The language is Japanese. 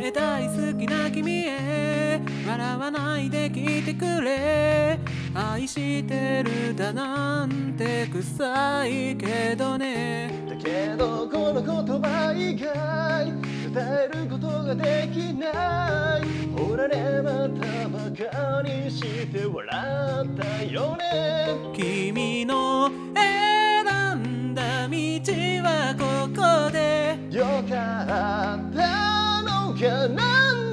ね大好きな君へ笑わないで聞いてくれ愛してるだなんて臭いけどねだけどこの言葉以外伝えることができないほらねまたバカにして笑ったよね君の選んだ道はここでよかったのかなん